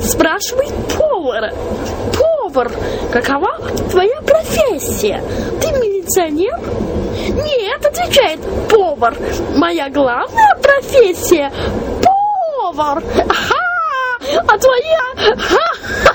спрашивает повара. Повар, какова твоя профессия? Ты милиционер? Нет, отвечает повар. Моя главная профессия — повар. Ха! А твоя... Ха-ха!